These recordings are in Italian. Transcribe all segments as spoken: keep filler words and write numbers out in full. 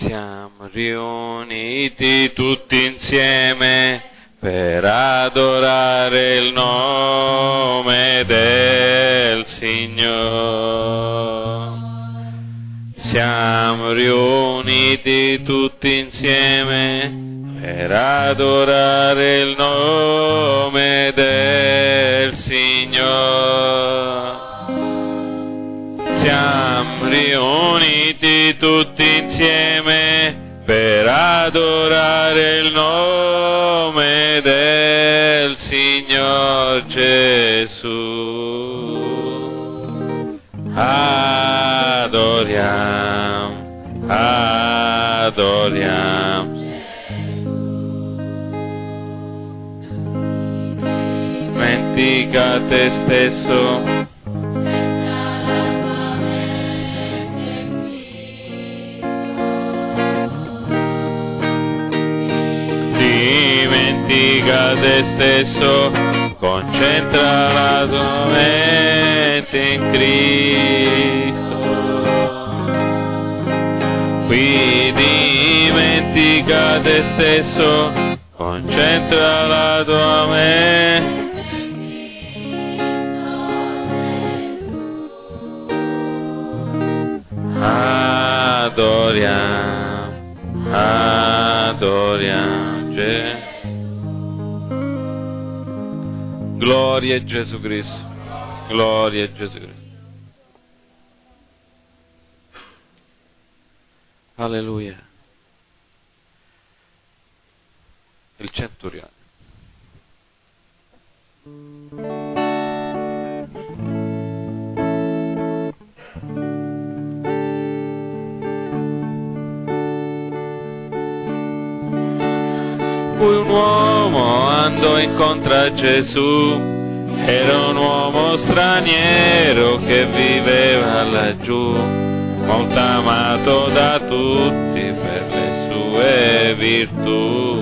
Siamo riuniti tutti insieme per adorare il nome del Signore. Siamo riuniti tutti insieme per adorare il nome del Signore. Siamo riuniti tutti insieme per adorare il nome del Signor Gesù. Adoriamo, adoriamo. Dimentica te stesso. Dimentica te stesso, concentra la tua mente in Cristo. Qui dimentica te stesso, concentra la tua mente. Adoriamo, adoriamo. Gloria a Gesù Cristo, gloria a Gesù Cristo. Alleluia. Il centurione. Poi un uomo andò incontro a Gesù, era un uomo straniero che viveva laggiù, molto amato da tutti per le sue virtù.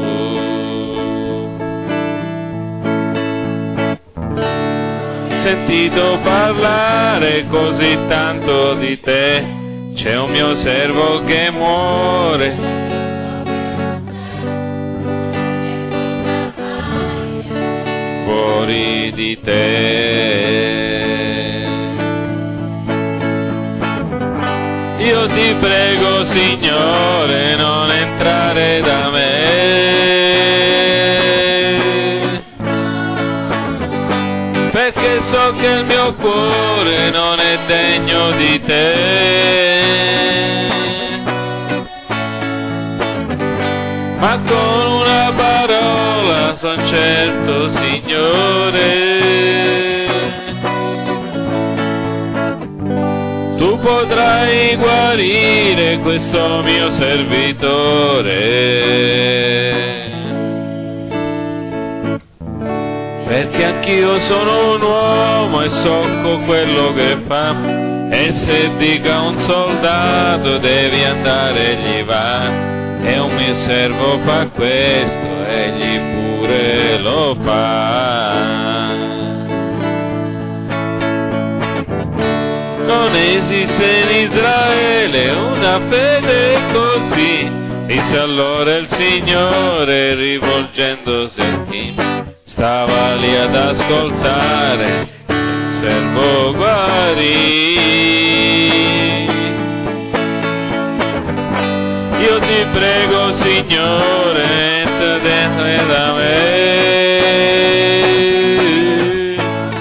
Sentito parlare così tanto di te, c'è un mio servo che muore. Fuori di te. Io ti prego, Signore, non entrare da me, perché so che il mio cuore non è degno di te. Ma con una parola son certo, Signore, tu potrai guarire questo mio servitore, perché anch'io sono un uomo e so quello che fa, e se dica un soldato devi andare, gli va. E un mio servo fa questo, egli pure lo fa. Non esiste in Israele una fede così, disse allora il Signore rivolgendosi a chi stava lì ad ascoltare. Il servo guarì. Io ti prego, Signore, entra dentro da me,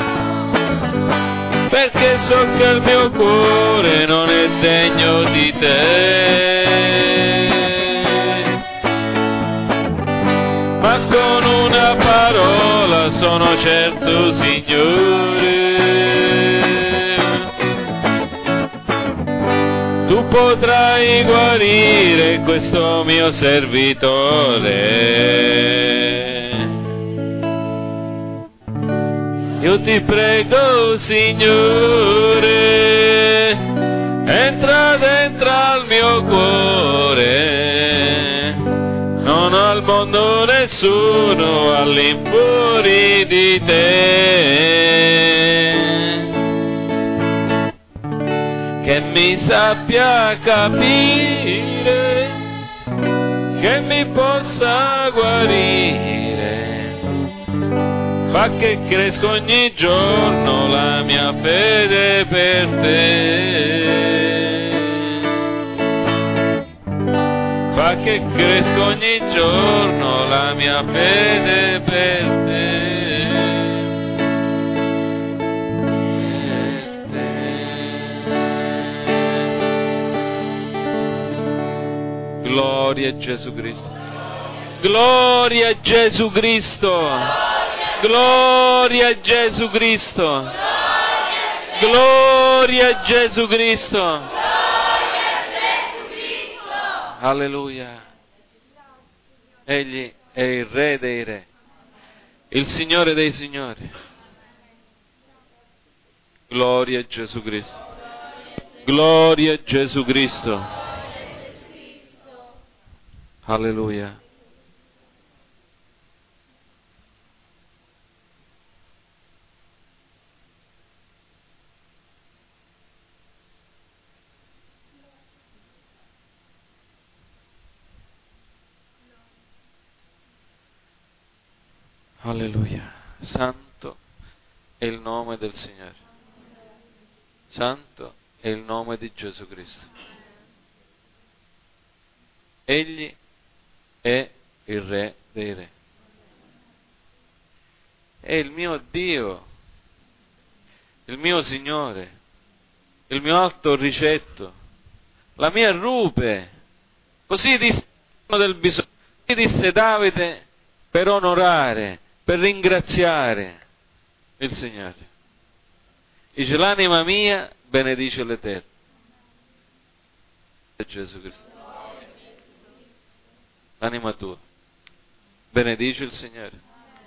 perché so che il mio cuore non è degno di te. Ma con una parola sono certo, Signore, tu potrai guarire questo mio servitore. Io ti prego, Signore, entra dentro al mio cuore. Non ho al mondo nessuno all'infuori di te, che mi sappia capire che mi possa guarire, fa che cresca ogni giorno la mia fede per te, fa che cresca ogni giorno la mia fede per te. Gloria a Gesù Cristo. Gloria a Gesù Cristo. Gloria a Gesù Cristo. Gloria a Gesù Cristo. Alleluia. Egli è il Re dei Re, il Signore dei Signori. Gloria a Gesù Cristo. Gloria a Gesù Cristo. Alleluia. Alleluia. Santo è il nome del Signore. Santo è il nome di Gesù Cristo. Egli è il Re dei Re. È il mio Dio, il mio Signore, il mio alto ricetto, la mia rupe. Così disse del bisogno, così disse Davide per onorare, per ringraziare il Signore. Dice: l'anima mia benedice l'Eterno. Gesù Cristo. L'anima tua benedice il Signore.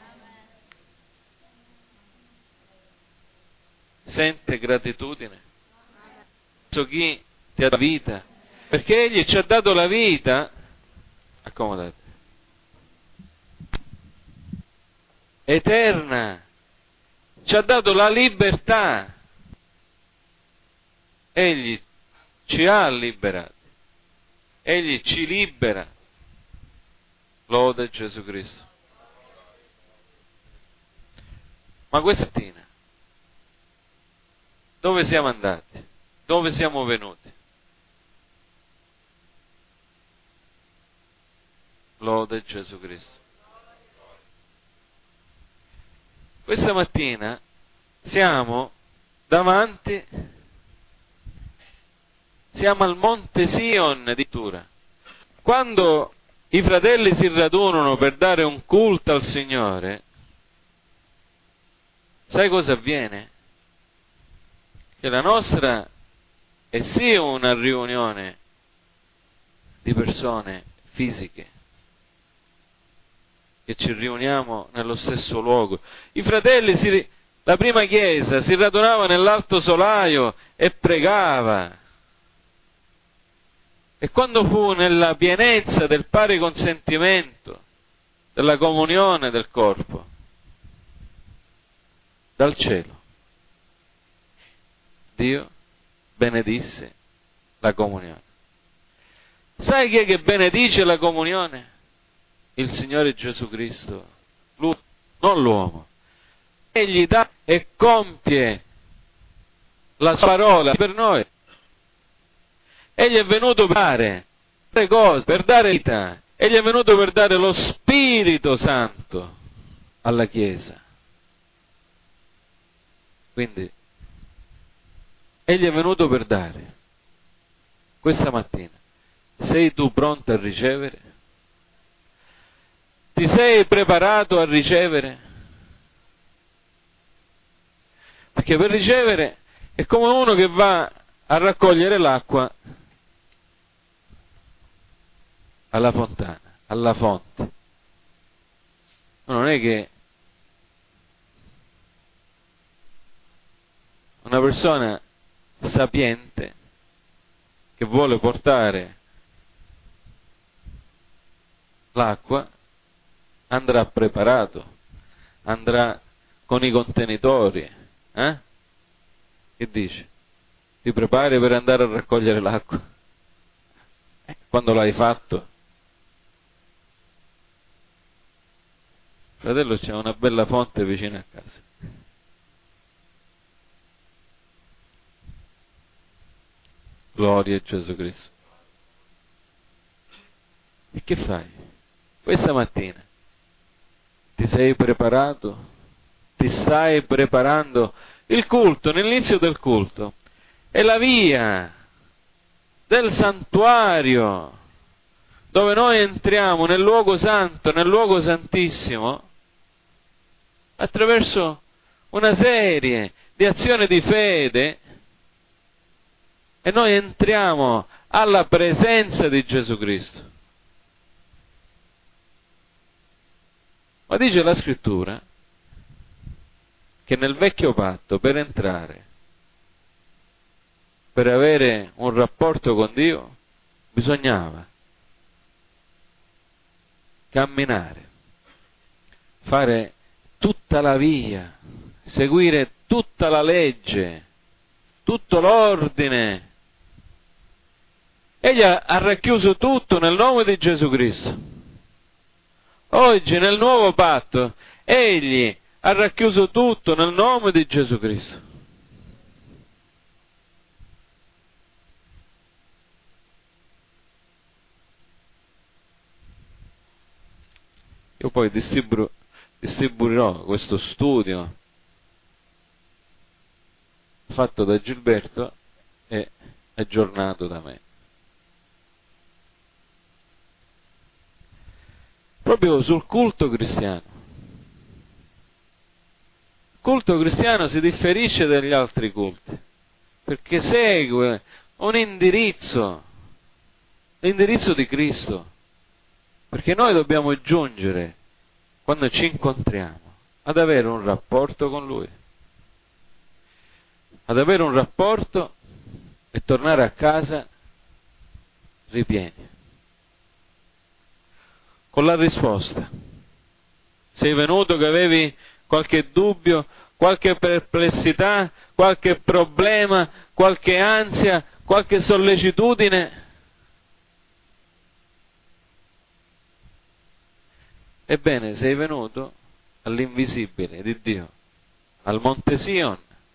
Sente gratitudine verso chi ti ha dato vita, perché Egli ci ha dato la vita. Accomodate. Eterna, ci ha dato la libertà. Egli ci ha liberati, Egli ci libera. Lode Gesù Cristo. Ma questa mattina dove siamo andati? Dove siamo venuti? Lode Gesù Cristo. Questa mattina siamo davanti, siamo al Monte Sion addirittura. Quando i fratelli si radunano per dare un culto al Signore, sai cosa avviene? Che la nostra è sì una riunione di persone fisiche, che ci riuniamo nello stesso luogo. I fratelli, si, la prima chiesa, si radunava nell'alto solaio e pregava. E quando fu nella pienezza del pari consentimento, della comunione del corpo, dal cielo, Dio benedisse la comunione. Sai chi è che benedice la comunione? Il Signore Gesù Cristo, Lui, non l'uomo. Egli dà e compie la sua parola per noi. Egli è venuto per dare le cose, per dare vita. Egli è venuto per dare lo Spirito Santo alla Chiesa. Quindi, Egli è venuto per dare. Questa mattina, sei tu pronto a ricevere? Ti sei preparato a ricevere? Perché per ricevere è come uno che va a raccogliere l'acqua alla fontana, alla fonte. Non è che una persona sapiente che vuole portare l'acqua andrà preparato, andrà con i contenitori, eh? Che dice? Ti prepari per andare a raccogliere l'acqua? Eh, quando l'hai fatto, Fratello, c'è una bella fonte vicino a casa. Gloria a Gesù Cristo. E che fai? Questa mattina ti sei preparato? Ti stai preparando? Il culto, nell'inizio del culto, è la via del santuario, dove noi entriamo nel luogo santo, nel luogo santissimo, attraverso una serie di azioni di fede, e noi entriamo alla presenza di Gesù Cristo. Ma dice la Scrittura che nel vecchio patto, per entrare, per avere un rapporto con Dio, bisognava camminare, fare tutta la via, seguire tutta la legge, tutto l'ordine. Egli ha racchiuso tutto nel nome di Gesù Cristo. Oggi nel nuovo patto Egli ha racchiuso tutto nel nome di Gesù Cristo. Io poi distribu- distribuirò questo studio fatto da Gilberto e aggiornato da me. Proprio sul culto cristiano. Il culto cristiano si differisce dagli altri culti, perché segue un indirizzo, l'indirizzo di Cristo, perché noi dobbiamo giungere, quando ci incontriamo, ad avere un rapporto con Lui, ad avere un rapporto e tornare a casa ripieni, con la risposta. Sei venuto che avevi qualche dubbio, qualche perplessità, qualche problema, qualche ansia, qualche sollecitudine? Ebbene, sei venuto all'invisibile di Dio, al Monte Sion,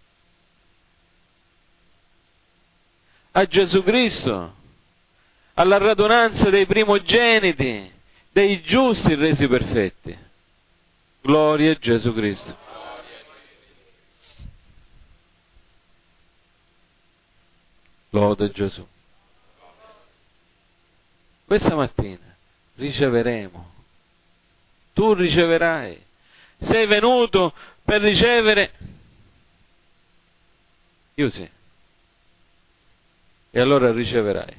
a Gesù Cristo, alla radunanza dei primogeniti, dei giusti resi perfetti. Gloria a Gesù Cristo. Lode Gesù. Questa mattina riceveremo. Tu riceverai. Sei venuto per ricevere? Io sì. E allora riceverai.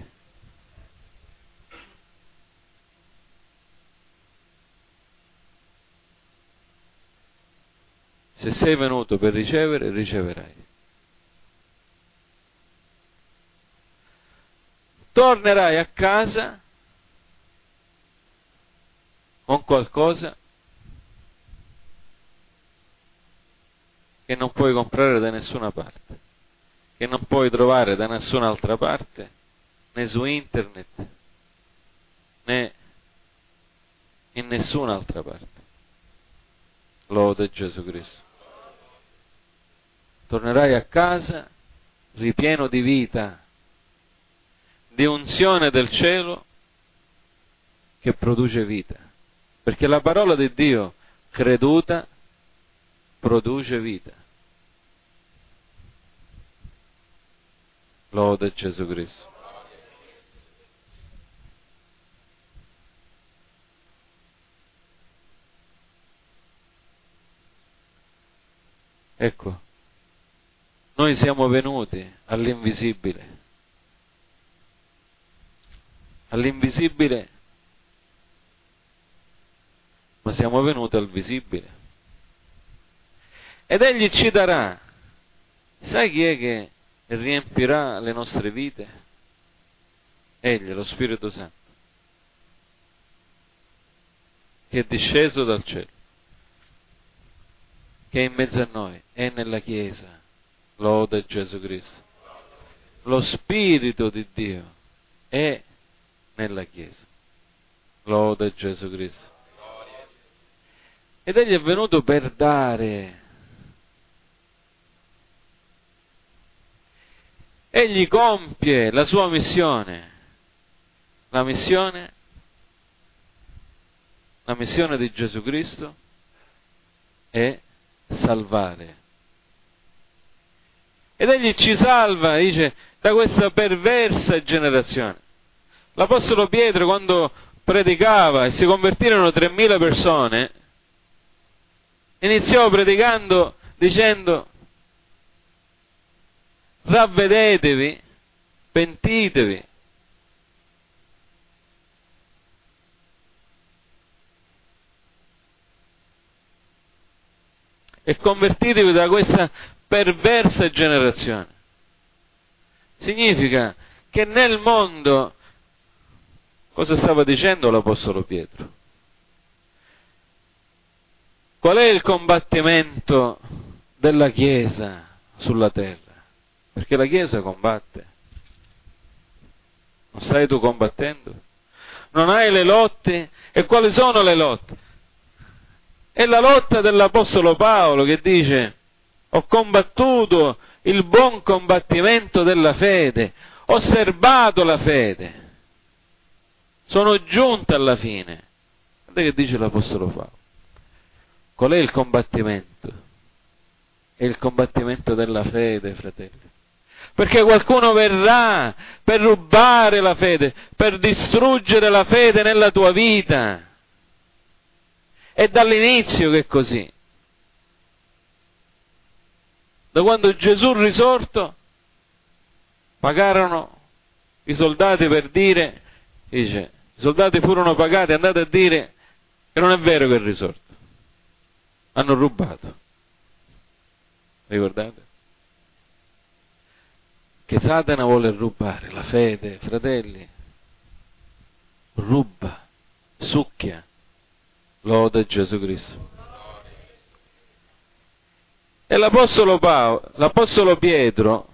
Se sei venuto per ricevere, riceverai. Tornerai a casa con qualcosa che non puoi comprare da nessuna parte, che non puoi trovare da nessun'altra parte, né su internet, né in nessun'altra parte. Lode Gesù Cristo. Tornerai a casa ripieno di vita, di unzione del cielo che produce vita, perché la parola di Dio creduta produce vita. Lode Gesù Cristo. Ecco, noi siamo venuti all'invisibile, all'invisibile, ma siamo venuti al visibile. Ed Egli ci darà, sai chi è che riempirà le nostre vite? Egli, lo Spirito Santo, che è disceso dal cielo, che è in mezzo a noi, è nella Chiesa. Lode Gesù Cristo. Lo Spirito di Dio è nella Chiesa. Lode Gesù Cristo. ed egli è venuto per dare. Egli compie la sua missione. La missione, la missione di Gesù Cristo è salvare. Ed egli ci salva, dice, da questa perversa generazione. L'Apostolo Pietro, quando predicava e si convertirono tremila persone, iniziò predicando dicendo: ravvedetevi, pentitevi. E convertitevi da questa perversa generazione. Significa che nel mondo, cosa stava dicendo l'Apostolo Pietro? Qual è il combattimento della Chiesa sulla terra? Perché la Chiesa combatte. Non stai tu combattendo? Non hai le lotte? E quali sono le lotte? È la lotta dell'Apostolo Paolo che dice: ho combattuto il buon combattimento della fede, ho serbato la fede, sono giunto alla fine. Guarda che dice l'Apostolo Paolo. Qual è il combattimento? È il combattimento della fede, fratelli. Perché qualcuno verrà per rubare la fede, per distruggere la fede nella tua vita. È dall'inizio che è così. Da quando Gesù risorto, pagarono i soldati per dire, dice, i soldati furono pagati, andate a dire che non è vero che è risorto. Hanno rubato. Ricordate? Che Satana vuole rubare la fede, fratelli. Ruba, succhia. Lode Gesù Cristo. E l'Apostolo Paolo, l'Apostolo Pietro,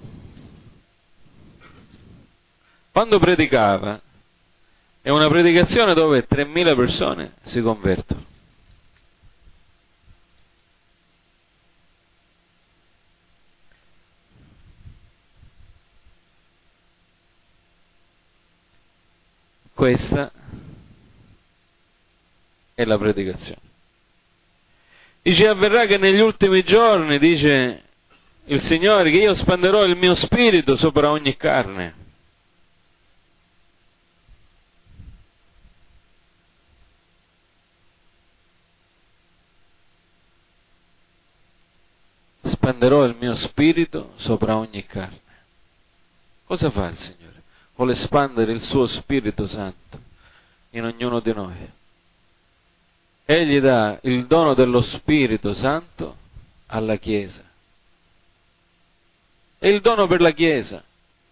quando predicava, è una predicazione dove tremila persone si convertono. Questa è la predicazione. Dice: avverrà che negli ultimi giorni, dice il Signore, che io spanderò il mio spirito sopra ogni carne. Spanderò il mio spirito sopra ogni carne. Cosa fa il Signore? Vuole espandere il suo Spirito Santo in ognuno di noi. Egli dà il dono dello Spirito Santo alla Chiesa. È il dono per la Chiesa.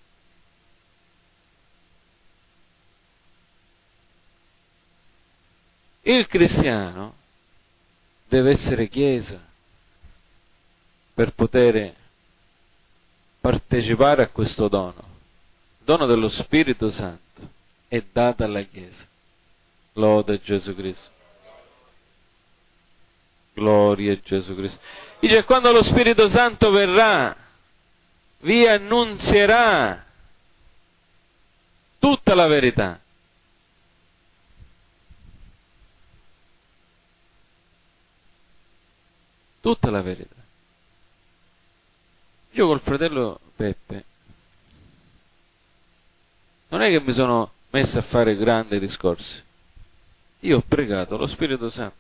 Il cristiano deve essere Chiesa per poter partecipare a questo dono. Il dono dello Spirito Santo è dato alla Chiesa. Lode Gesù Cristo. Gloria a Gesù Cristo. Dice: quando lo Spirito Santo verrà, vi annunzierà tutta la verità. Tutta la verità. Io col fratello Peppe non è che mi sono messo a fare grandi discorsi. Io ho pregato lo Spirito Santo.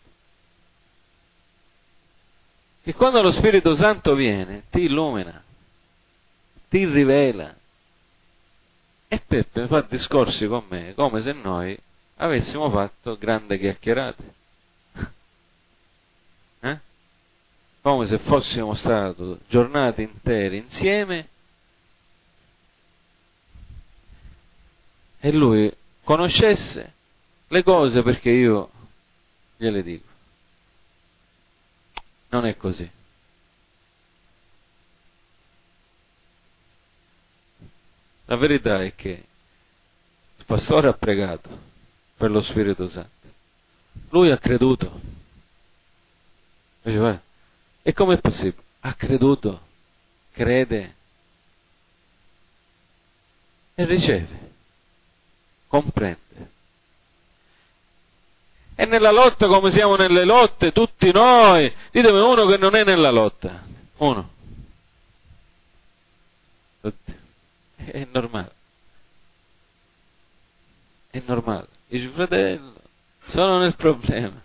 E quando lo Spirito Santo viene, ti illumina, ti rivela. E Peppe fa discorsi con me come se noi avessimo fatto grandi chiacchierate. Eh? Come se fossimo stati giornate intere insieme e lui conoscesse le cose perché io gliele dico. Non è così. La verità è che il pastore ha pregato per lo Spirito Santo. Lui ha creduto. Dice, guarda, e com'è possibile? Ha creduto, crede e riceve, comprende. E nella lotta, come siamo nelle lotte, tutti noi, ditemi uno che non è nella lotta, uno. È normale, è normale. Dice, fratello, sono nel problema.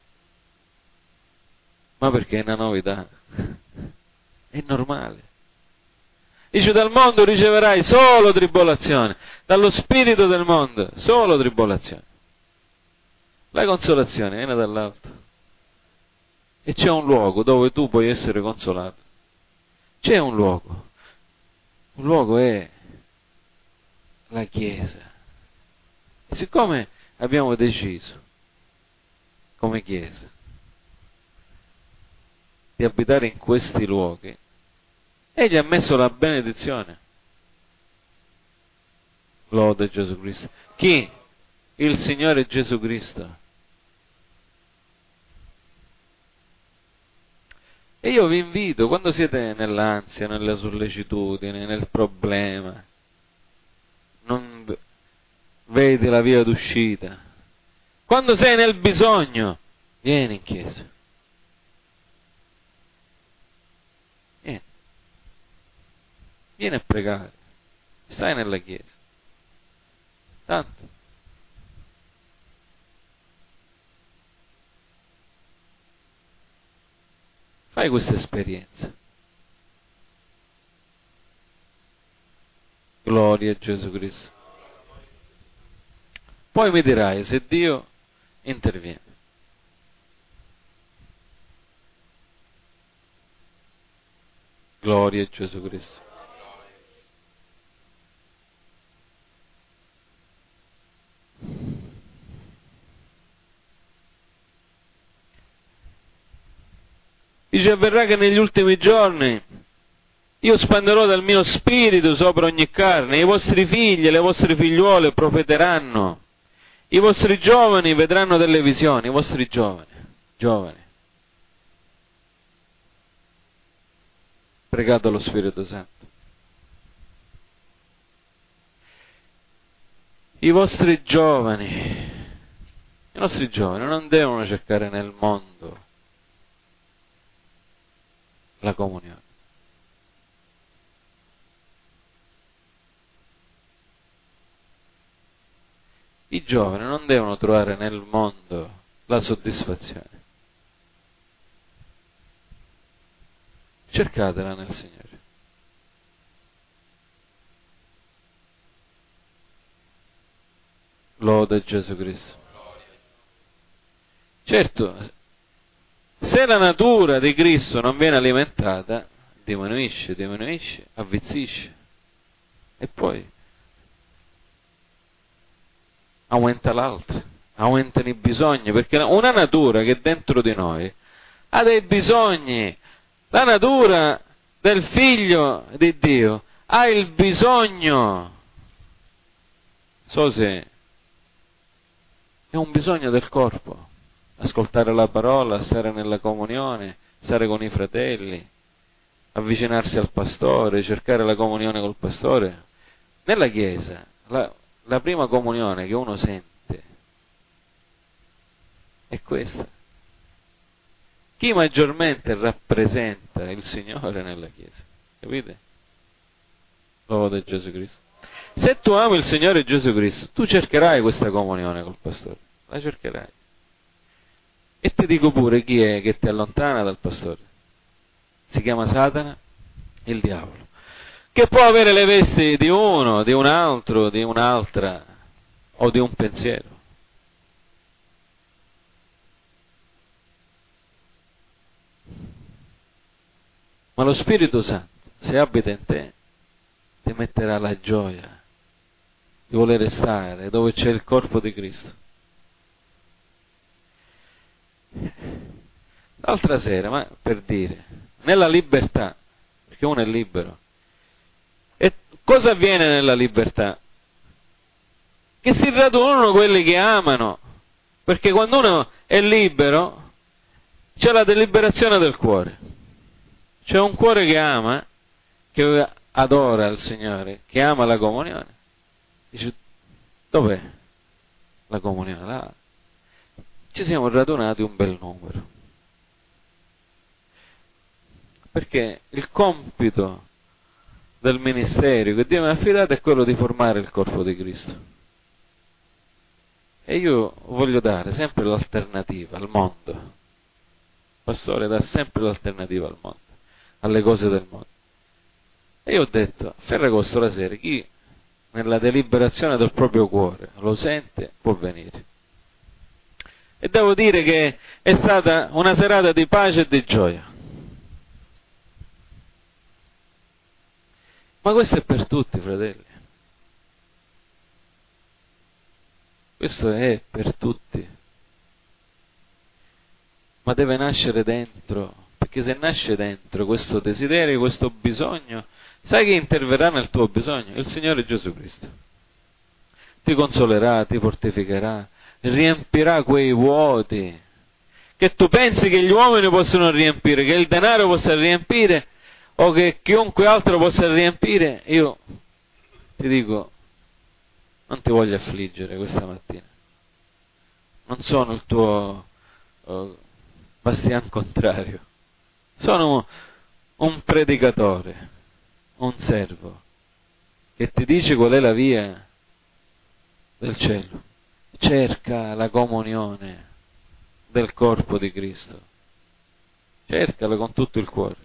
Ma perché è una novità? È normale. Dice, dal mondo riceverai solo tribolazione, dallo spirito del mondo solo tribolazione. La consolazione viene dall'alto. E c'è un luogo dove tu puoi essere consolato. C'è un luogo. Un luogo è la Chiesa. E siccome abbiamo deciso, come Chiesa, di abitare in questi luoghi, Egli ha messo la benedizione. Lode Gesù Cristo. Chi? Il Signore Gesù Cristo. E io vi invito, quando siete nell'ansia, nella sollecitudine, nel problema, non vedi la via d'uscita, quando sei nel bisogno, vieni in chiesa. Vieni. Vieni a pregare. Stai nella chiesa. Tanto. Fai questa esperienza. Gloria a Gesù Cristo. Poi mi dirai se Dio interviene. Gloria a Gesù Cristo. Dice, avverrà che negli ultimi giorni io spanderò del mio spirito sopra ogni carne, i vostri figli e le vostre figliuole profeteranno, i vostri giovani vedranno delle visioni, i vostri giovani, giovani. Pregato lo Spirito Santo. I vostri giovani, i nostri giovani non devono cercare nel mondo la comunione. I giovani non devono trovare nel mondo la soddisfazione. Cercatela nel Signore. Lode Gesù Cristo. Certo, se la natura di Cristo non viene alimentata, diminuisce, diminuisce, avvizzisce e poi aumenta l'altra, aumentano i bisogni, perché una natura che è dentro di noi ha dei bisogni. La natura del figlio di Dio ha il bisogno, so se è un bisogno del corpo, ascoltare la parola, stare nella comunione, stare con i fratelli, avvicinarsi al pastore, cercare la comunione col pastore. Nella Chiesa la, la prima comunione che uno sente è questa. Chi maggiormente rappresenta il Signore nella Chiesa? Capite? Lode Gesù Cristo. Se tu ami il Signore Gesù Cristo, tu cercherai questa comunione col pastore, la cercherai. E ti dico pure chi è che ti allontana dal pastore. Si chiama Satana, il diavolo, che può avere le vesti di uno, di un altro, di un'altra, o di un pensiero. Ma lo Spirito Santo, se abita in te, ti metterà la gioia di volere stare dove c'è il corpo di Cristo. L'altra sera, ma per dire, nella libertà, perché uno è libero. E cosa avviene nella libertà? Che si radunano quelli che amano, perché quando uno è libero c'è la deliberazione del cuore. C'è un cuore che ama, che adora il Signore, che ama la comunione. Dice, dov'è la comunione? Là. Ci siamo radunati un bel numero. Perché il compito del ministero che Dio mi ha affidato è quello di formare il corpo di Cristo. E io voglio dare sempre l'alternativa al mondo. Il pastore dà sempre l'alternativa al mondo, alle cose del mondo. E io ho detto, a Ferragosto la sera, chi nella deliberazione del proprio cuore lo sente, può venire. E devo dire che è stata una serata di pace e di gioia. Ma questo è per tutti, fratelli. Questo è per tutti. Ma deve nascere dentro, perché se nasce dentro questo desiderio, questo bisogno, sai chi interverrà nel tuo bisogno? Il Signore Gesù Cristo. Ti consolerà, ti fortificherà, riempirà quei vuoti che tu pensi che gli uomini possono riempire, che il denaro possa riempire o che chiunque altro possa riempire. Io ti dico, non ti voglio affliggere questa mattina. Non sono il tuo uh, bastian contrario. Sono un predicatore, un servo, che ti dice qual è la via del cielo. Cerca la comunione del corpo di Cristo. Cercala con tutto il cuore.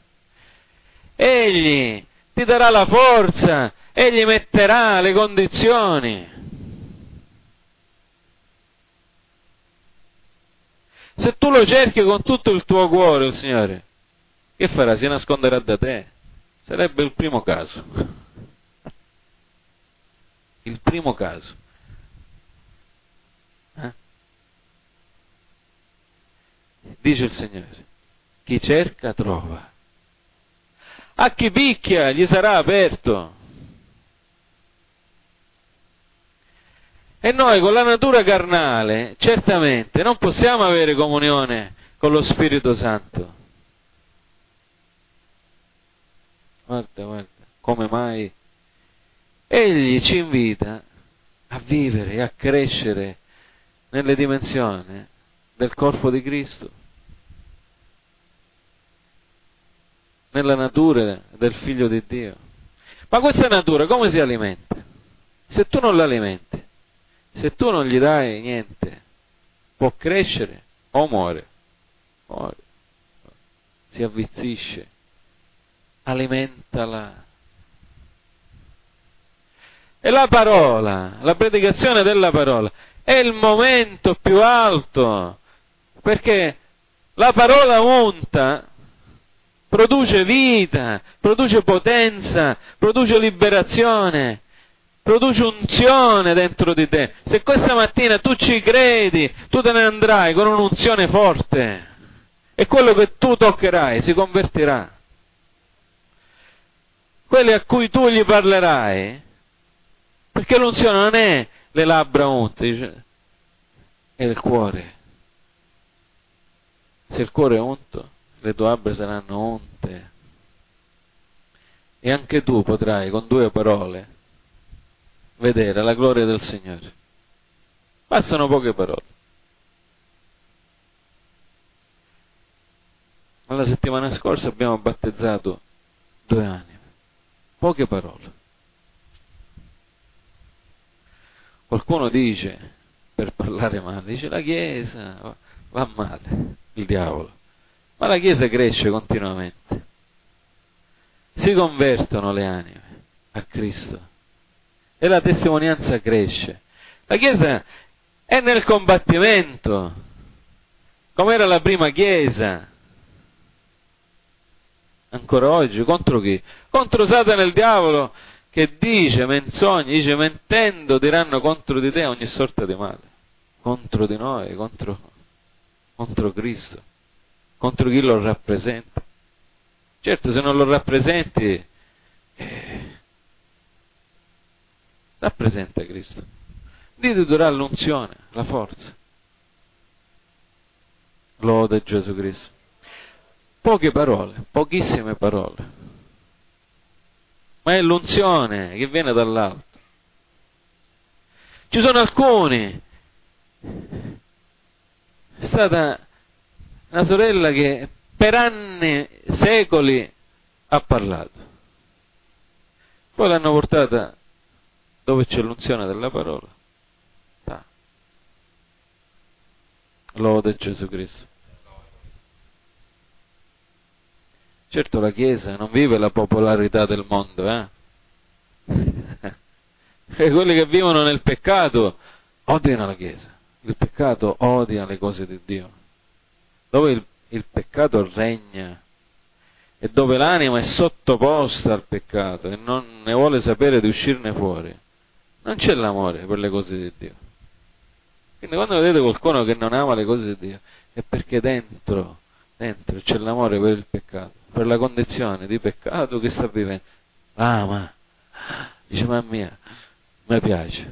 Egli ti darà la forza, egli metterà le condizioni. Se tu lo cerchi con tutto il tuo cuore, il Signore, che farà? Si nasconderà da te. Sarebbe il primo caso. Il primo caso. Eh? Dice il Signore, chi cerca trova. A chi picchia gli sarà aperto. E noi con la natura carnale, certamente, non possiamo avere comunione con lo Spirito Santo. Guarda, guarda, come mai? Egli ci invita a vivere e a crescere nelle dimensioni del corpo di Cristo, nella natura del Figlio di Dio. Ma questa natura come si alimenta? Se tu non l'alimenti, se tu non gli dai niente, può crescere o muore. Muore. Si avvizzisce. Alimentala. E la parola, la predicazione della parola, è il momento più alto, perché la parola unta produce vita, produce potenza, produce liberazione, produce unzione dentro di te. Se questa mattina tu ci credi, tu te ne andrai con un'unzione forte e quello che tu toccherai si convertirà. Quelli a cui tu gli parlerai, perché l'unzione non è le labbra unte, è il cuore. Se il cuore è unto, le tue labbra saranno unte. E anche tu potrai con due parole vedere la gloria del Signore. Bastano poche parole. Ma la settimana scorsa abbiamo battezzato due anime. Poche parole. Qualcuno dice, per parlare male, dice la Chiesa va male, il diavolo. Ma la Chiesa cresce continuamente. Si convertono le anime a Cristo. E la testimonianza cresce. La Chiesa è nel combattimento, come era la prima Chiesa. Ancora oggi, contro chi? Contro Satana e il diavolo, che dice menzogne, dice mentendo diranno contro di te ogni sorta di male. Contro di noi, contro, contro Cristo, contro chi lo rappresenta. Certo, se non lo rappresenti, eh, rappresenta Cristo. Dio ti darà l'unzione, la forza. Lode Gesù Cristo. Poche parole, pochissime parole. Ma è l'unzione che viene dall'alto. Ci sono alcuni. È stata una sorella che per anni, secoli, ha parlato. Poi l'hanno portata dove c'è l'unzione della parola. Ah. Lode Gesù Cristo. Certo la Chiesa non vive la popolarità del mondo, eh? E quelli che vivono nel peccato odiano la Chiesa. Il peccato odia le cose di Dio. Dove il, il peccato regna e dove l'anima è sottoposta al peccato e non ne vuole sapere di uscirne fuori, non c'è l'amore per le cose di Dio. Quindi quando vedete qualcuno che non ama le cose di Dio è perché dentro, dentro c'è l'amore per il peccato, per la condizione di peccato che sta vivendo. Ama, dice mamma mia, mi piace.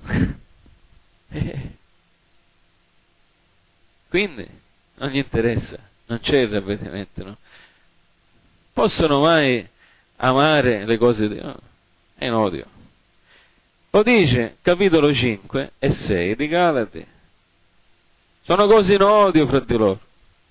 Quindi non gli interessa, non c'è il ravvedimento, no? Possono mai amare le cose di Dio? No, è in odio. Lo dice capitolo cinque e sei di Galati. Sono cose in odio fra di loro.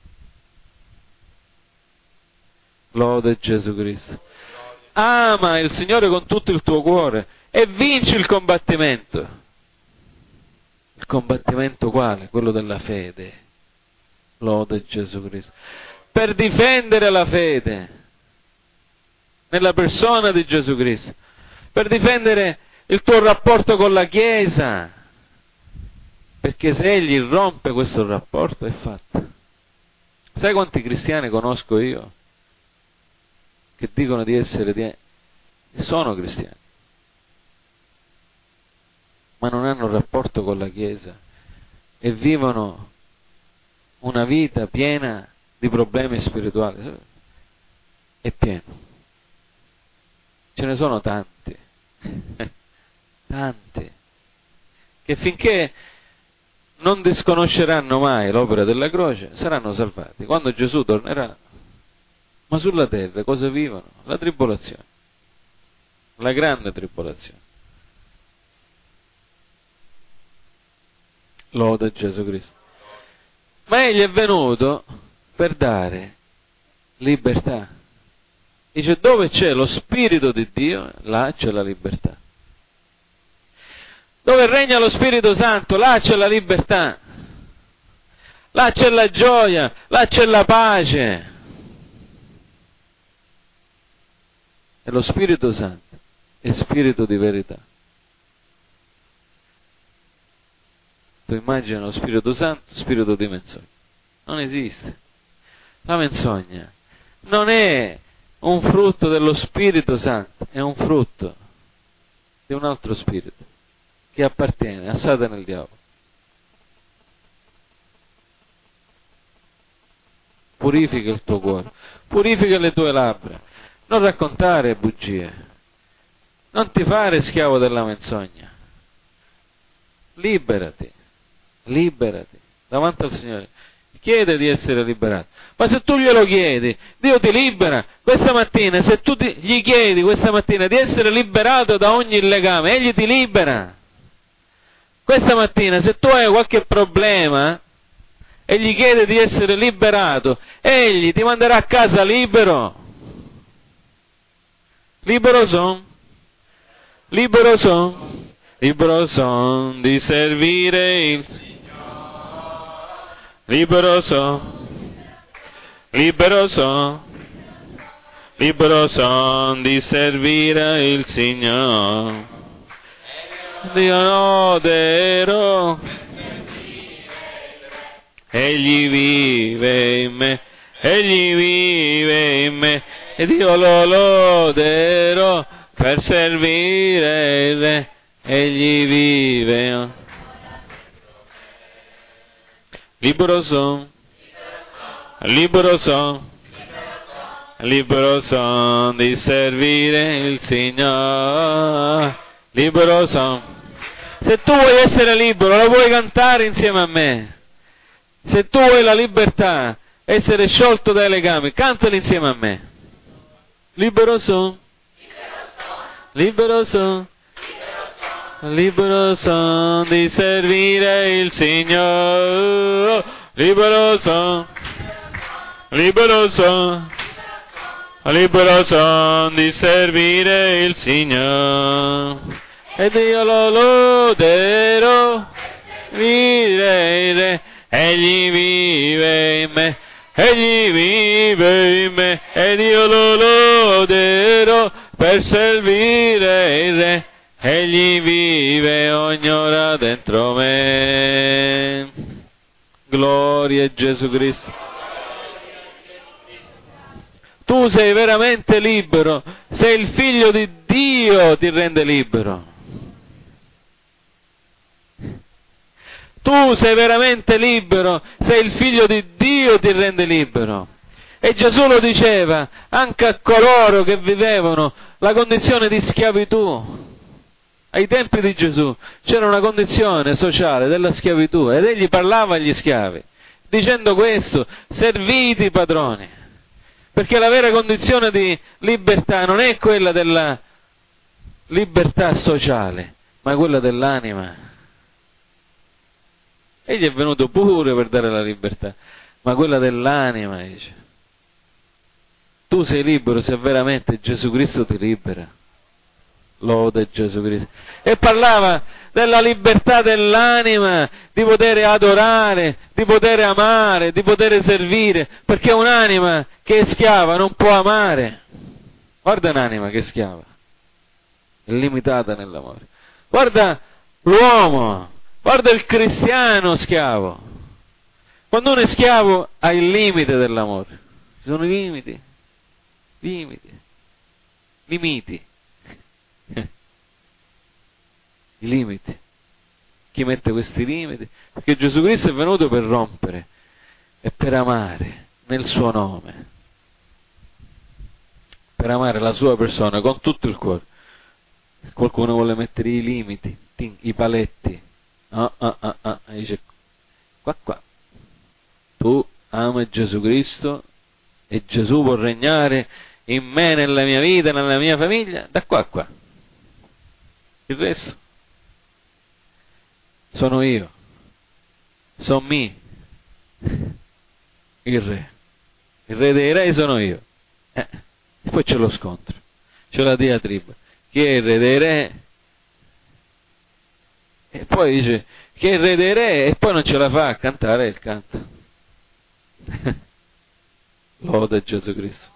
Lode Gesù Cristo. Ama il Signore con tutto il tuo cuore e vinci il combattimento. Il combattimento quale? Quello della fede. Lode Gesù Cristo. Per difendere la fede nella persona di Gesù Cristo, per difendere il tuo rapporto con la Chiesa, perché se egli rompe questo rapporto è fatto. Sai quanti cristiani conosco io che dicono di essere di... sono cristiani, ma non hanno rapporto con la Chiesa e vivono una vita piena di problemi spirituali. È pieno. Ce ne sono tanti, tanti, che finché non disconosceranno mai l'opera della croce saranno salvati. Quando Gesù tornerà, ma sulla terra cosa vivono? La tribolazione, la grande tribolazione. Lode Gesù Cristo. Ma egli è venuto per dare libertà. Dice, dove c'è lo Spirito di Dio, là c'è la libertà. Dove regna lo Spirito Santo, là c'è la libertà. Là c'è la gioia, là c'è la pace. E lo Spirito Santo è Spirito di verità. Tu immagini lo Spirito Santo, Spirito di menzogna. Non esiste. La menzogna non è un frutto dello Spirito Santo, è un frutto di un altro spirito che appartiene a Satana e al diavolo. Purifica il tuo cuore, purifica le tue labbra, non raccontare bugie, non ti fare schiavo della menzogna, liberati, liberati davanti al Signore. Chiede di essere liberato, ma se tu glielo chiedi, Dio ti libera. Questa mattina, se tu ti, gli chiedi questa mattina di essere liberato da ogni legame, Egli ti libera. Questa mattina, se tu hai qualche problema e gli chiedi di essere liberato, Egli ti manderà a casa libero. Libero son, libero son, libero son di servire il Signore. Libero sono, libero sono, libero sono di servire il Signore. Dio loderò, Egli vive in me, Egli vive in me, ed io lo loderò per servire il Re, Egli vive. Libero son, libero son, libero son di servire il Signore. Libero son. Se tu vuoi essere libero, lo vuoi cantare insieme a me. Se tu vuoi la libertà, essere sciolto dai legami. Cantali insieme a me. Libero son, libero son, libero son di servire il Signore. Libero son, libero son, libero son di servire il Signore. Ed io lo loderò, vivere, egli vive in me. Egli vive in me ed io lo loderò per servire il Re. Egli vive ogni ora dentro me. Gloria a Gesù Cristo. Tu sei veramente libero, se il Figlio di Dio ti rende libero. Tu sei veramente libero se il Figlio di Dio ti rende libero. E Gesù lo diceva anche a coloro che vivevano la condizione di schiavitù. Ai tempi di Gesù c'era una condizione sociale della schiavitù ed egli parlava agli schiavi, dicendo questo: servite i padroni. Perché la vera condizione di libertà non è quella della libertà sociale, ma quella dell'anima. Egli è venuto pure per dare la libertà, ma quella dell'anima, dice. Tu sei libero se veramente Gesù Cristo ti libera. Lode Gesù Cristo. E parlava della libertà dell'anima, di poter adorare, di poter amare, di poter servire, perché un'anima che è schiava non può amare. Guarda un'anima che è schiava, è limitata nell'amore. Guarda l'uomo. Guarda il cristiano schiavo. Quando uno è schiavo ha il limite dell'amore. Ci sono i limiti. Limiti. Limiti. I limiti. Chi mette questi limiti? Perché Gesù Cristo è venuto per rompere e per amare nel suo nome. Per amare la sua persona con tutto il cuore. Qualcuno vuole mettere i limiti, i paletti. Ah, ah, ah, ah. E dice, qua qua, tu ami Gesù Cristo e Gesù può regnare in me, nella mia vita, nella mia famiglia, da qua a qua. Il resto sono io, sono me, il Re. Il Re dei Re sono io. Eh, e poi c'è lo scontro, c'è la diatriba. Chi è il Re dei Re? E poi dice che è il Re dei Re e poi non ce la fa a cantare il canto. Lode Gesù Cristo.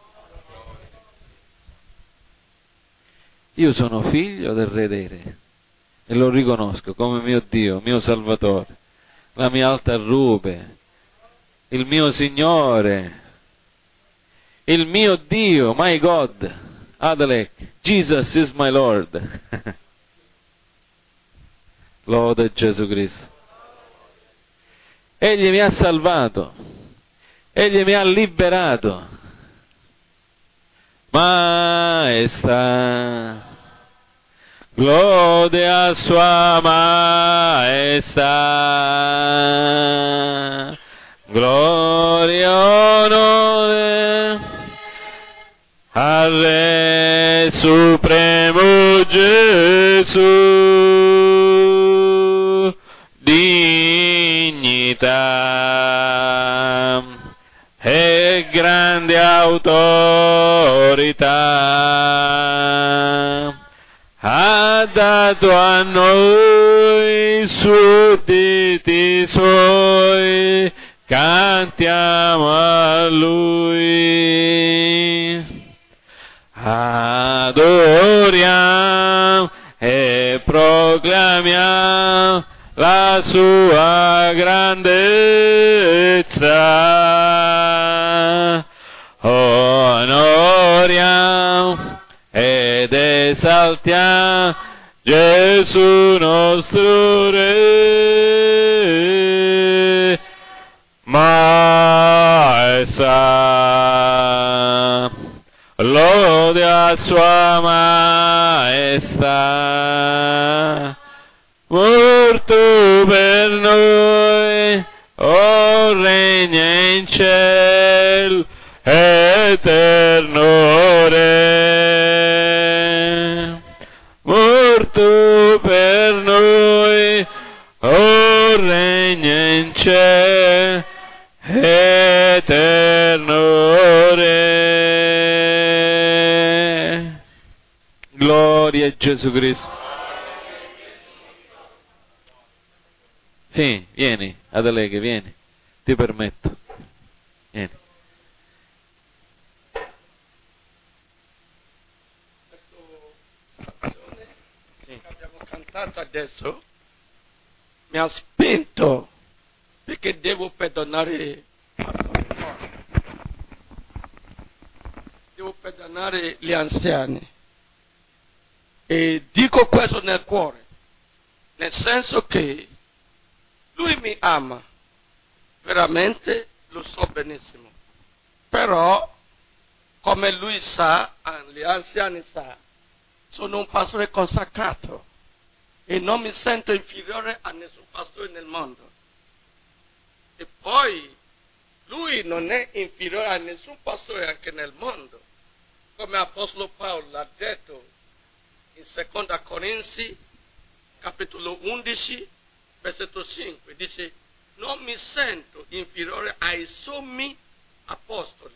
Io sono figlio del Re dei Re e lo riconosco come mio Dio, mio Salvatore, la mia alta rube, il mio Signore, il mio Dio, my God, Adelec, Jesus is my Lord. Lode Gesù Cristo. Egli mi ha salvato, egli mi ha liberato. Maestà, lode a sua maestà, gloria e onore al Re Supremo Gesù, dignità e grande autorità ha dato a noi sudditi suoi, cantiamo a lui, adoriamo e proclamiamo la sua grandezza, onoriamo ed esaltiamo Gesù nostro Re. Maestà, lode a sua maestà, morto per noi, o regna in ciel eterno Re. Morto per noi, o regna in ciel eterno Re. Gloria a Gesù Cristo. Sì, vieni, Adeleghe, vieni, ti permetto. Vieni. Che abbiamo cantato adesso mi ha spinto perché devo perdonare devo perdonare gli anziani e dico questo nel cuore, nel senso che lui mi ama veramente, lo so benissimo, però come lui sa, gli anziani sa, sono un pastore consacrato e non mi sento inferiore a nessun pastore nel mondo. E poi lui non è inferiore a nessun pastore anche nel mondo, come Apostolo Paolo l'ha detto in seconda Corinzi capitolo undici versetto cinque, dice: non mi sento inferiore ai sommi apostoli.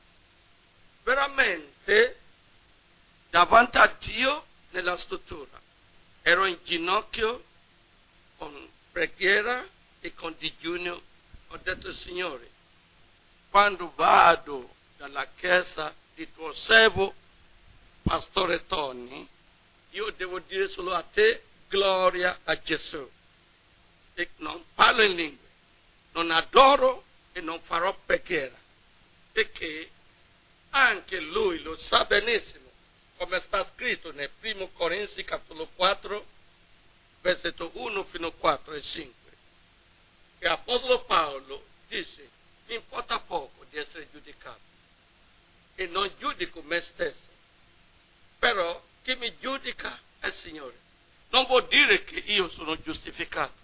Veramente davanti a Dio nella struttura ero in ginocchio con preghiera e con digiuno. Ho detto: Signore, quando vado dalla chiesa di tuo servo pastore Tony, io devo dire solo a te gloria a Gesù, e non parlo in lingue, non adoro e non farò preghiera, perché anche lui lo sa benissimo, come sta scritto nel primo Corinzi capitolo quattro versetto uno fino a quattro e cinque, che Apostolo Paolo dice: mi importa poco di essere giudicato e non giudico me stesso, però chi mi giudica è il Signore. Non vuol dire che io sono giustificato.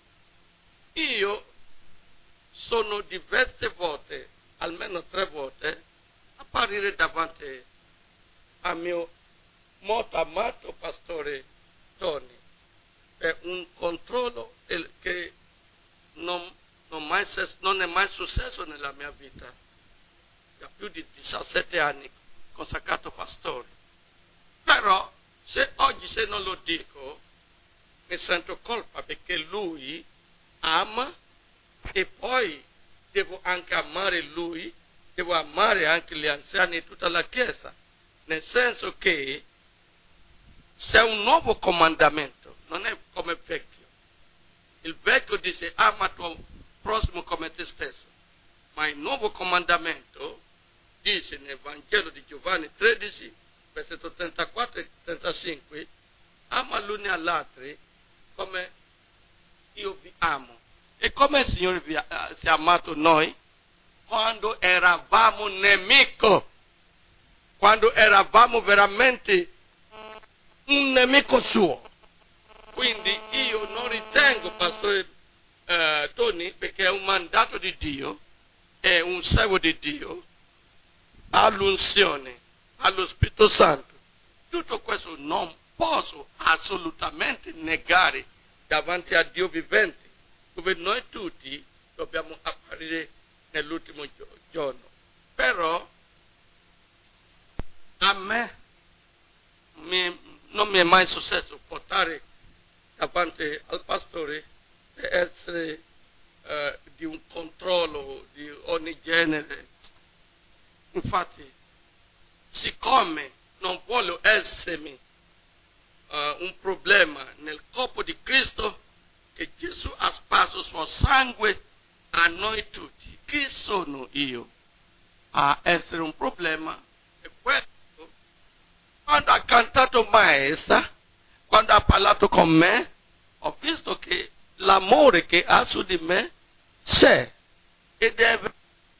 Io sono diverse volte, almeno tre volte, apparire davanti al mio molto amato pastore Tony per un controllo che non, non, mai, non è mai successo nella mia vita. Da più di diciassette anni consacrato pastore. Però se oggi se non lo dico mi sento colpa, perché lui ama e poi devo anche amare lui, devo amare anche gli anziani e tutta la Chiesa, nel senso che c'è un nuovo comandamento, non è come il vecchio. Il vecchio dice: ama tuo prossimo come te stesso, ma il nuovo comandamento dice nel Vangelo di Giovanni tredici versetto trentaquattro e trentacinque: ama l'uno all'altro come io vi amo. E come il Signore vi ha, si è amato noi? Quando eravamo nemico, quando eravamo veramente un nemico suo. Quindi io non ritengo pastore eh, Tony, perché è un mandato di Dio, è un servo di Dio, ha l'unzione, ha lo Spirito Santo. Tutto questo non posso assolutamente negare davanti a Dio vivente, dove noi tutti dobbiamo apparire nell'ultimo giorno. Però a me mi, non mi è mai successo portare davanti al pastore per essere eh, di un controllo di ogni genere. Infatti, siccome non voglio essermi uh, un problema nel corpo di Cristo, che Gesù ha sparso il suo sangue a noi tutti, chi sono io a essere un problema? E questo, quando ha cantato Maestra, quando ha parlato con me, ho visto che l'amore che ha su di me c'è e deve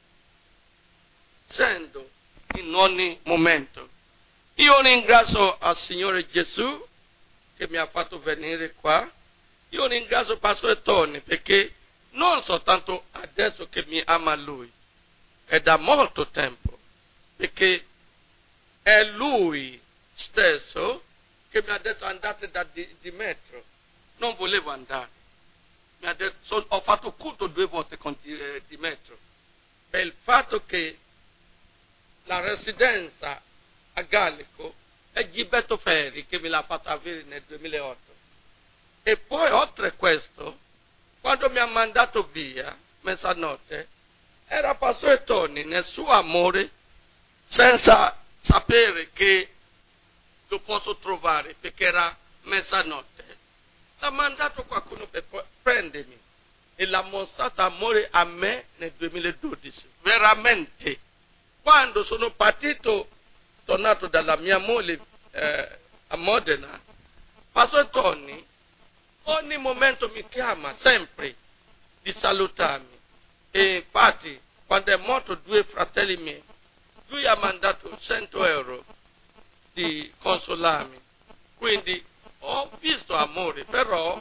essendo in ogni momento. Io ringrazio al Signore Gesù che mi ha fatto venire qua. Io ringrazio Pastore Tony perché non soltanto adesso che mi ama lui, è da molto tempo, perché è lui stesso che mi ha detto andate da Dimetrio. Non volevo andare. Mi ha detto, so, ho fatto culto due volte con eh, Dimetrio, per il fatto che la residenza a Gallico è Gilberto Ferri che me l'ha fatto avere nel duemilaotto. E poi oltre a questo, quando mi ha mandato via, mezzanotte, era Pastore Tony nel suo amore, senza sapere che lo posso trovare, perché era mezzanotte, ha mandato qualcuno per prendermi e l'ha mostrato amore a me nel duemiladodici. Veramente, quando sono partito, tornato dalla mia moglie eh, a Modena, Pastore Tony ogni momento mi chiama sempre di salutarmi. E infatti, quando è morto due fratelli miei, lui ha mandato cento euro di consolarmi. Quindi ho visto amore, però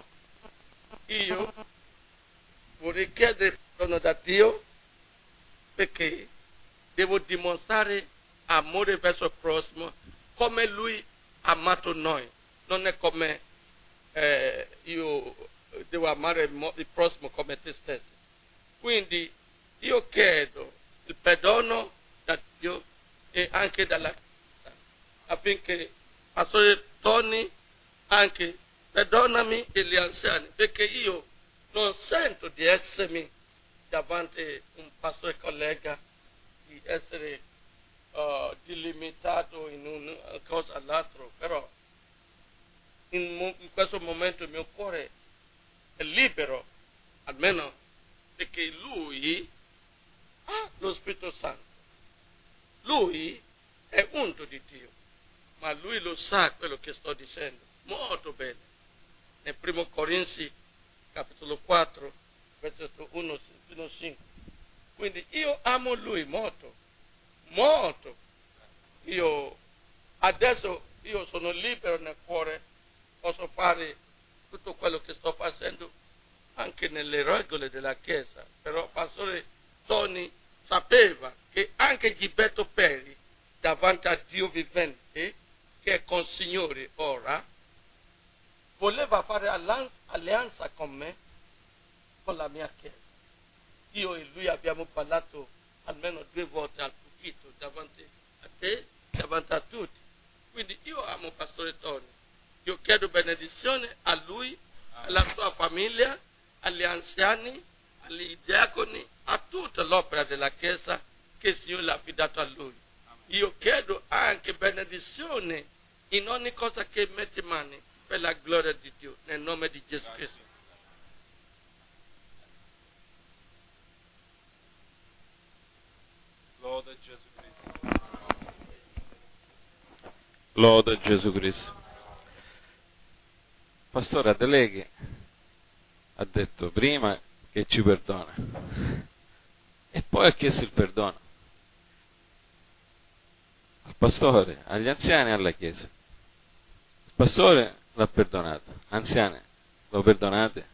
io vorrei chiedere perdono da Dio, perché devo dimostrare amore verso il prossimo come lui ha amato noi. Non è come eh, io devo amare il, il prossimo come te stesso. Quindi io chiedo il perdono da Dio e anche dalla Chiesa, affinché Pastore Tony anche perdonami e gli anziani, perché io non sento di essermi davanti a un pastore collega, di essere uh, delimitato in una cosa all'altro, però in, in questo momento il mio cuore è libero, almeno perché lui ha lo Spirito Santo. Lui è unto di Dio, ma lui lo sa quello che sto dicendo molto bene. Nel primo Corinzi, capitolo quattro, versetto uno fino a cinque. Quindi io amo lui molto, molto. Io adesso io sono libero nel cuore, posso fare tutto quello che sto facendo anche nelle regole della Chiesa, però Pastore Tony sapeva che anche Gilberto Ferri, davanti a Dio vivente, che è con il Signore ora, voleva fare alleanza con me, con la mia Chiesa. Io e lui abbiamo parlato almeno due volte al pulpito, davanti a te, davanti a tutti. Quindi io amo Pastore Tony. Io chiedo benedizione a lui, alla sua famiglia, agli anziani, agli diaconi, a tutta l'opera della Chiesa che il Signore ha affidato a lui. Io chiedo anche benedizione in ogni cosa che mette mani per la gloria di Dio, nel nome di Gesù Cristo. Loda Gesù Cristo. Loda Gesù Cristo. Pastore Adeleghi ha detto prima che ci perdona e poi ha chiesto il perdono al pastore, agli anziani e alla Chiesa. Il pastore l'ha perdonato, anziani lo perdonate?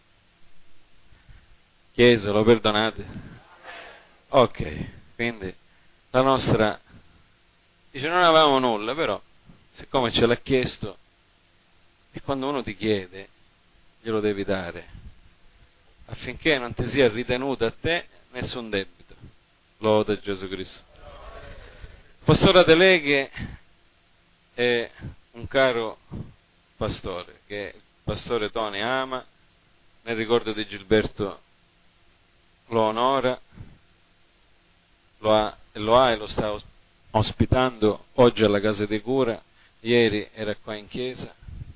Chiesa lo perdonate? Ok, quindi la nostra dice non avevamo nulla, però siccome ce l'ha chiesto, e quando uno ti chiede glielo devi dare, affinché non ti sia ritenuto a te nessun debito. Loda Gesù Cristo. Il pastore Adeleghi è un caro pastore che il pastore Tony ama, nel ricordo di Gilberto lo onora, lo ha, lo ha e lo sta ospitando oggi alla casa di cura, ieri era qua in chiesa,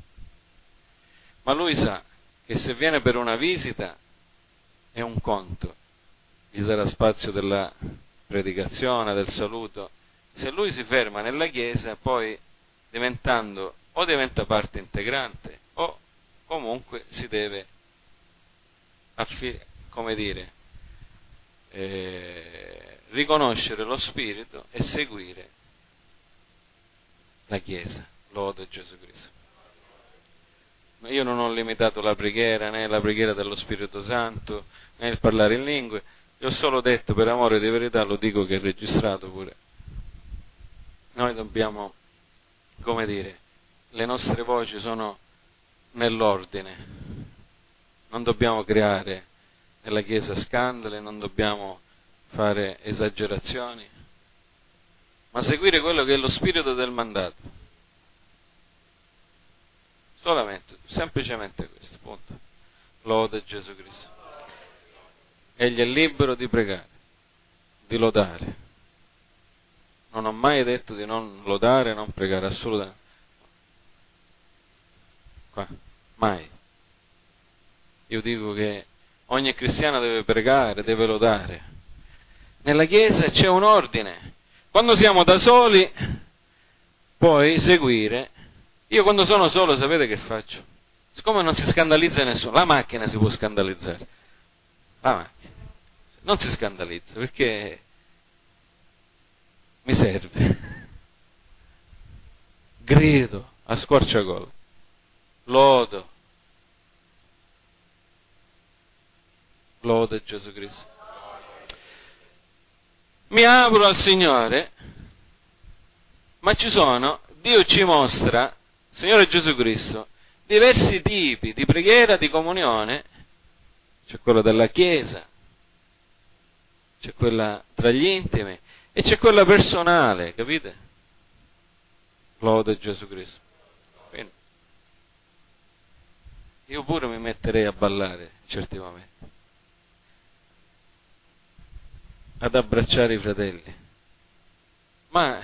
ma lui sa che se viene per una visita è un conto, gli sarà spazio della predicazione, del saluto. Se lui si ferma nella chiesa, poi diventando o diventa parte integrante o comunque si deve affi- come dire eh, riconoscere lo spirito e seguire la chiesa. Loda Gesù Cristo. io non ho limitato la preghiera, né la preghiera dello Spirito Santo, né il parlare in lingue. Io ho solo detto, per amore di verità, lo dico che è registrato pure. Noi dobbiamo, come dire, le nostre voci sono nell'ordine. Non dobbiamo creare nella Chiesa scandali, non dobbiamo fare esagerazioni, ma seguire quello che è lo spirito del mandato. Solamente, semplicemente questo, punto. Lode Gesù Cristo. Egli è libero di pregare, di lodare. Non ho mai detto di non lodare, non pregare, assolutamente. Qua, mai. Io dico che ogni cristiano deve pregare, deve lodare. Nella Chiesa c'è un ordine. Quando siamo da soli, puoi seguire. Io quando sono solo, sapete che faccio? Siccome non si scandalizza nessuno, la macchina si può scandalizzare. La macchina non si scandalizza perché mi serve. Grido a squarciagola, lodo, lode Gesù Cristo. Mi apro al Signore, ma ci sono, Dio ci mostra, Signore Gesù Cristo, diversi tipi di preghiera, di comunione. C'è quella della Chiesa, c'è quella tra gli intimi e c'è quella personale, capite? Lode Gesù Cristo. Quindi, io pure mi metterei a ballare in certi momenti, ad abbracciare i fratelli. Ma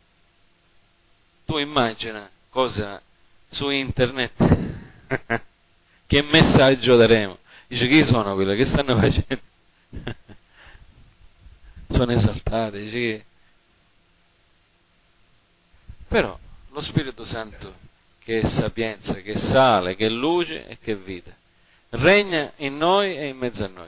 tu immagina cosa su internet, che messaggio daremo? Dice, chi sono quelli che stanno facendo? Sono esaltate, dice che... Però lo Spirito Santo, che è sapienza, che è sale, che è luce e che è vita, regna in noi e in mezzo a noi.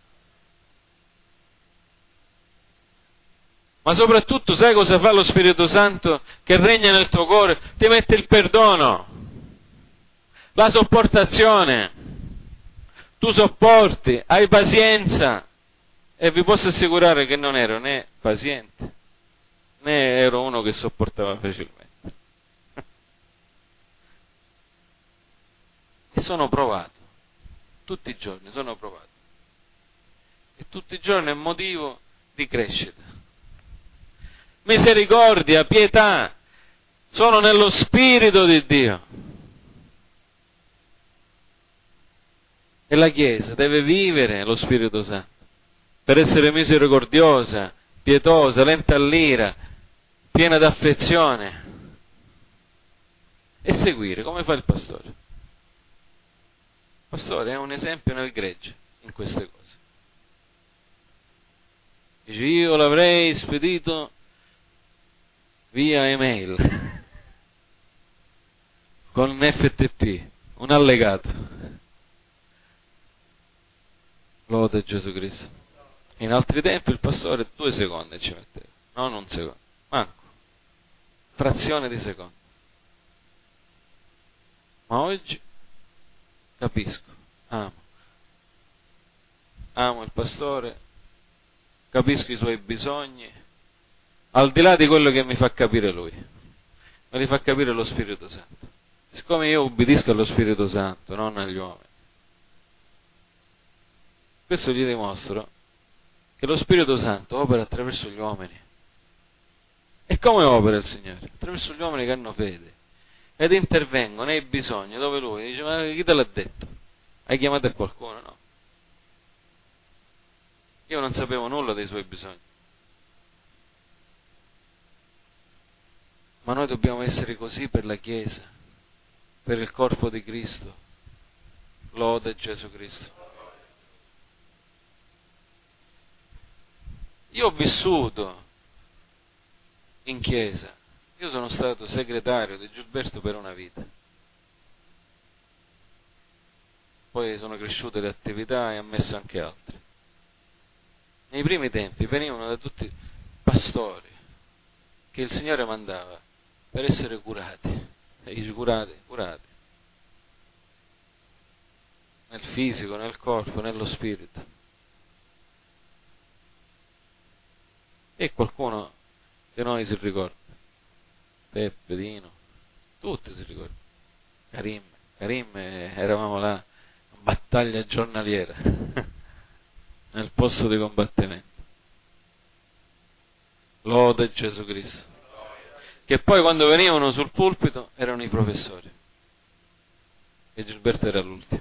Ma soprattutto, sai cosa fa lo Spirito Santo che regna nel tuo cuore? Ti mette il perdono, la sopportazione. Tu sopporti, hai pazienza, e vi posso assicurare che non ero né paziente, né ero uno che sopportava facilmente. E sono provato, tutti i giorni sono provato. E tutti i giorni è motivo di crescita. Misericordia, pietà, sono nello Spirito di Dio. E la Chiesa deve vivere lo Spirito Santo per essere misericordiosa, pietosa, lenta all'ira, piena d'affezione, e seguire come fa il pastore. Il pastore è un esempio nel gregge in queste cose. Dice, io l'avrei spedito via email con un F T P, un allegato. Lode Gesù Cristo. In altri tempi il pastore due secondi ci metteva, non un secondo, manco, frazione di secondo. Ma oggi capisco, amo, amo il pastore, capisco i suoi bisogni, al di là di quello che mi fa capire lui, me li fa capire lo Spirito Santo. Siccome io ubbidisco allo Spirito Santo, non agli uomini, questo gli dimostro che lo Spirito Santo opera attraverso gli uomini. E come opera il Signore? Attraverso gli uomini che hanno fede ed intervengono nei bisogni dove lui dice, ma chi te l'ha detto? Hai chiamato qualcuno? No. Io non sapevo nulla dei suoi bisogni. Ma noi dobbiamo essere così per la Chiesa, per il corpo di Cristo. Lode Gesù Cristo. Io ho vissuto in chiesa, io sono stato segretario di Gilberto per una vita, poi sono cresciute le attività e ho messo anche altre. Nei primi tempi venivano da tutti pastori che il Signore mandava per essere curati, e dice curati, curati. nel fisico, nel corpo, nello spirito. E qualcuno di noi si ricorda, Peppe, Dino, tutti si ricordano, Karim, Karim, eh, eravamo là, battaglia giornaliera, nel posto di combattimento. Lode Gesù Cristo. Che poi quando venivano sul pulpito erano i professori. E Gilberto era l'ultimo.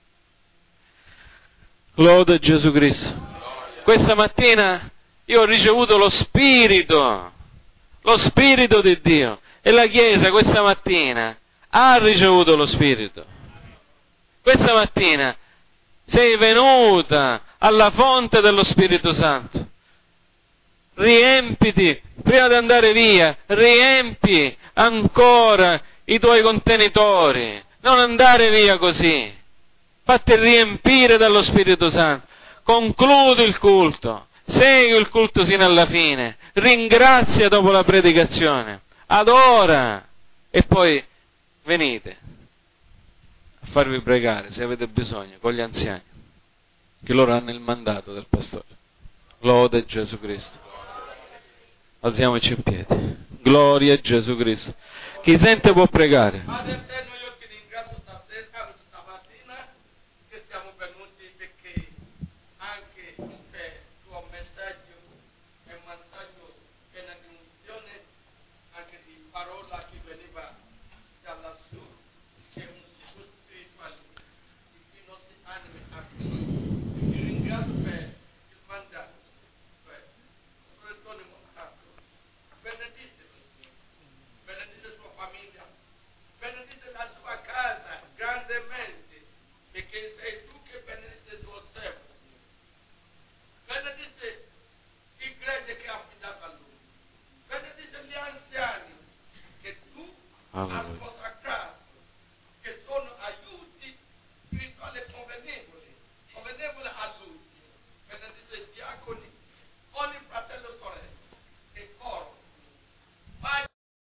Lode Gesù Cristo. Questa mattina io ho ricevuto lo Spirito, lo Spirito di Dio. E la Chiesa questa mattina ha ricevuto lo Spirito. Questa mattina sei venuta alla fonte dello Spirito Santo. Riempiti, prima di andare via, riempi ancora i tuoi contenitori. Non andare via così. Fatti riempire dallo Spirito Santo. Concludi il culto. Segui il culto sino alla fine. Ringrazia dopo la predicazione. Adora. E poi venite a farvi pregare, se avete bisogno, con gli anziani, che loro hanno il mandato del pastore. Lode Gesù Cristo. Alziamoci in piedi. Gloria a Gesù Cristo. Chi sente può pregare. Padre eterno, io ti ringrazio stasera, stamattina, che siamo venuti perché anche per il tuo messaggio è un messaggio pieno di unzione, anche di parola che veniva da lassù, che è un sicuro spirituale, di cui i nostri animi hanno bisogno. Ti ringrazio per il mandato, per il tuo mandato. Benedicelo, Signore. Benedice la sua famiglia. Benedice la sua casa grandemente, perché sei tu che benedice il tuo servo, Signore. Benedice l'iglesia che ha